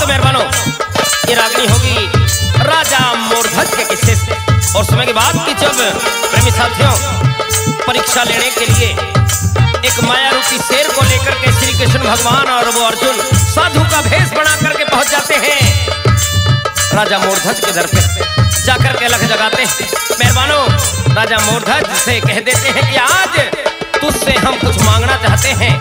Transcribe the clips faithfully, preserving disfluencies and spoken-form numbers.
तो मेहरबानों ये रागनी होगी राजा मोरध्वज के किस्से से। और समय की बात की जब प्रेमी साथियों परीक्षा लेने के लिए एक माया रूपी शेर को लेकर के श्री कृष्ण भगवान और वो अर्जुन साधु का भेष बना करके पहुंच जाते हैं राजा मोरध्वज के दर पे जाकर के लग जगाते हैं। मेहरबानों राजा मोरध्वज से कह देते हैं कि आज तुझसे हम कुछ मांगना चाहते हैं।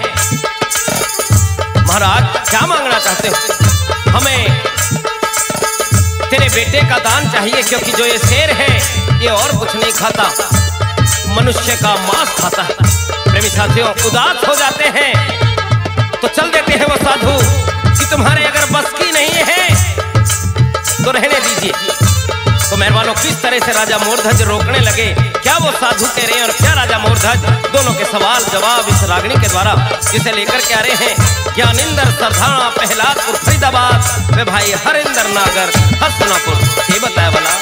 महाराज क्या मांगना चाहते हो? हमें तेरे बेटे का दान चाहिए, क्योंकि जो ये शेर है ये और कुछ नहीं खाता, मनुष्य का मांस खाता है। प्रेमी साथियों उदास हो जाते हैं तो चल देते हैं वो साधु कि तुम्हारे अगर बस की नहीं है तो रहने दीजिए। तो मेहरबानों किस तरह से राजा मोरध्वज रोकने लगे, क्या वो साधु कह रहे हैं और क्या राजा मोरध्वज, दोनों के सवाल जवाब इस रागनी के द्वारा जिसे लेकर के आ रहे हैं ज्ञानिंदर सरधाना पहलादपुर फरीदाबाद वे भाई हरिंदर नागर हसनापुर। ये बताया वाला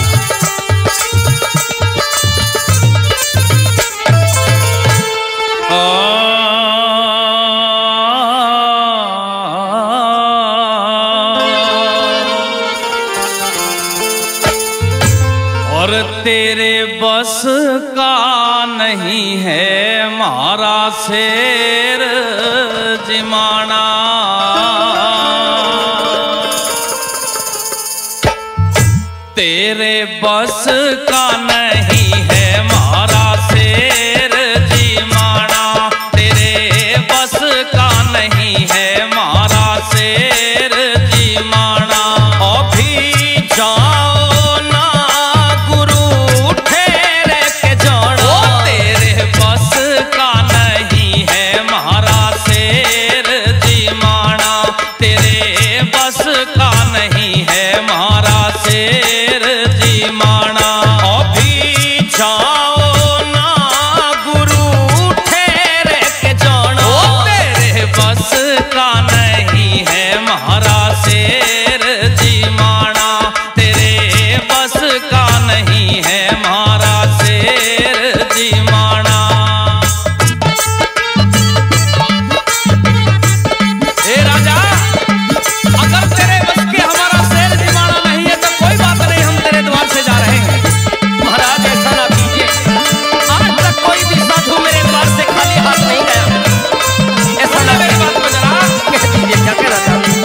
और तेरे बस का नहीं है मारा शेर जिमाना, तेरे बस का नहीं है मारा शेर जिमाना, तेरे बस का नहीं है मारा शेर जिमाना। अभी जाओ ना गुरु ठहर के जाना, तेरे बस का नहीं है मारा शेर जिमाना, तेरे बस का नहीं है मारा शेर जिमाना। अभी जाओ ना गुरु ठहर के जाना, तेरे बस का नहीं है मारा शेर जिमाना, तेरे बस का नहीं है मारा शेर जिमाना। ए राजा अगर तेरे बस के हमारा शेर जिमाना नहीं है तो कोई बात नहीं, हम तेरे द्वार से जा रहे हैं। महाराज ऐसा ना कीजिए, आज तक कोई भी साधु मेरे द्वार से खाली हाथ नहीं गया। ऐसा ना मेरी बात को जरा कह दीजिए क्या कहना चाहते हैं?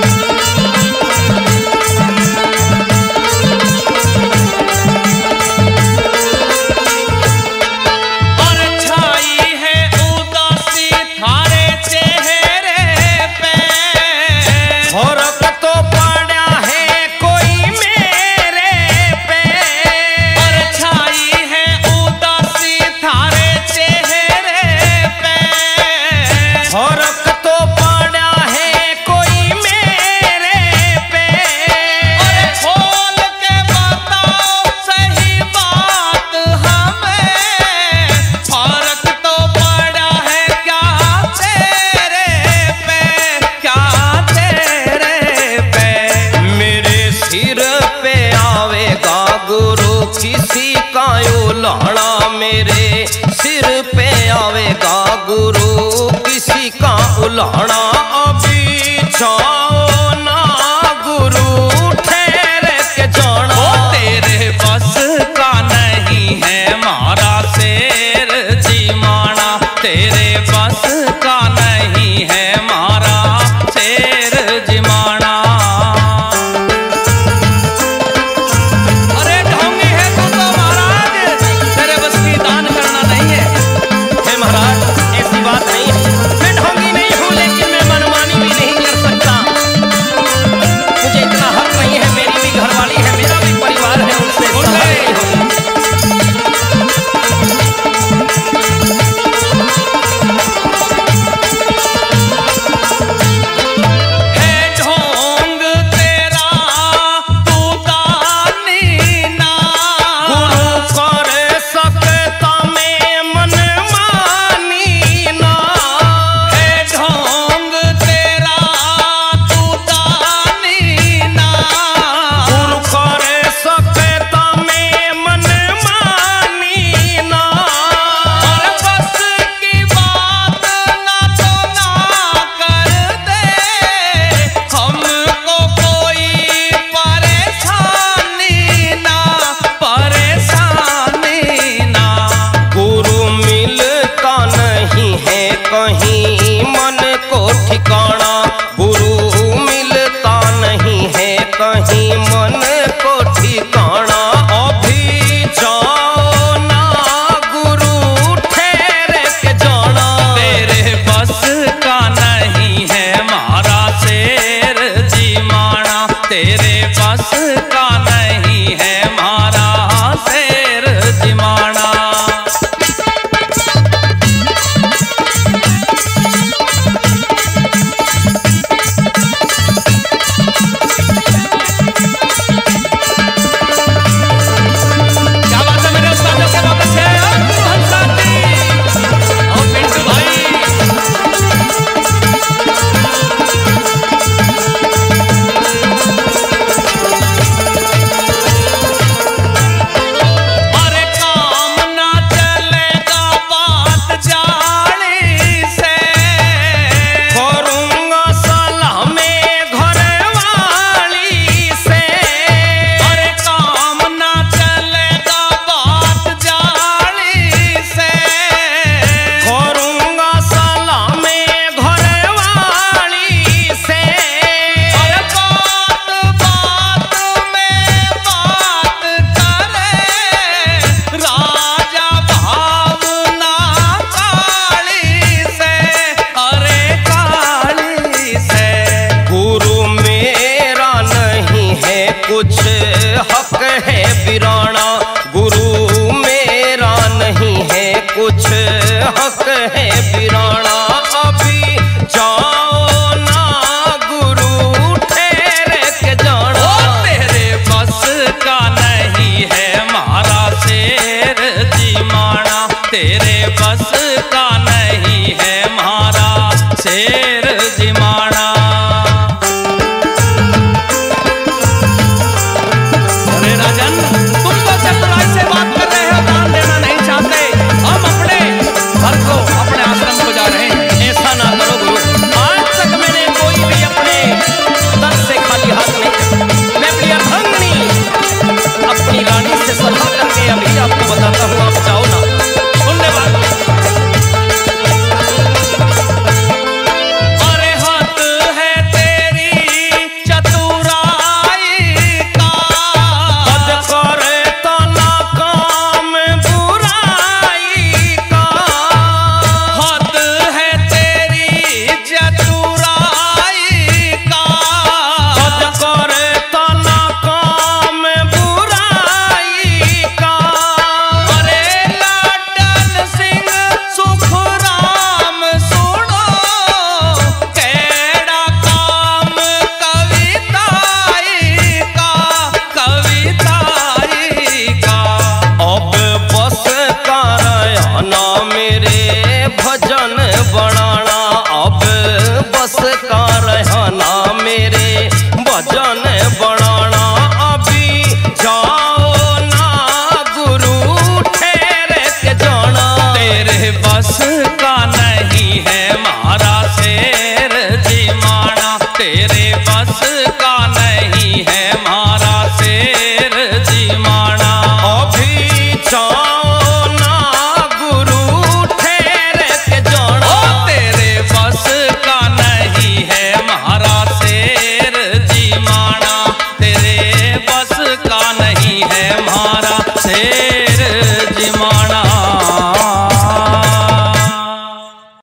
और छाई है उदासी थारे चेहरे पे, फर्क तो पड़ा है कोई मेरे पे, और छाई है उदासी थारे चेहरे पे, फर्क तो पड़ा है कोई मेरे पे। और खोल के बताओ सही बात हमें, फर्क तो पड़ा है क्या तेरे पे, क्या तेरे पे। मेरे सिर पे आवेगा गुरु किसी का उलाहना, मेरे सिर पे आवेगा गुरु किसी का उलाहना। अभी जाओ ना गुरु ठहर के जाना, ओ तेरे बस का नहीं है मारा शेर जिमाना, तेरे बस का नहीं है मारा शेर जिमाना। अरे ढोंगी है तू तो महाराज, तेरे बस की दान करना नहीं है। हे महाराज ऐसी बात नहीं है, मैं ढोंगी नहीं हूँ लेकिन मैं मनमानी भी नहीं कर सकता। कुछ हक है बिराना, अभी जाओ ना गुरु ठहर के जाना। ओ तेरे बस का नहीं है मारा शेर जिमाना, तेरे बस का नहीं है मारा शेर जिमाना। अरे राजन, तुम तो चतुराई से बात कर रहे हो, दान देना नहीं चाहते। हम अपने घर को, अपने आश्रम को जा रहे हैं। ऐसा ना करो गुरु, आज तक मैंने कोई भी अपने दर से खाली हाथ नहीं। मैं अपनी अर्धांगिनी अपनी रानी से सलाह करके अभी आपको बताता हूँ, आप जाओ ना। सुनने वाले अरे हाथ है तेरी चतुराई का, पद करे तो ना काम बुराई का। हाथ है तेरी चतुराई का, पद करे तो ना काम बुराई का। अरे लाडन सिंह सुखराम सुनो, केड़ा काम कविताई का, कविताई का। अब बस कर नाम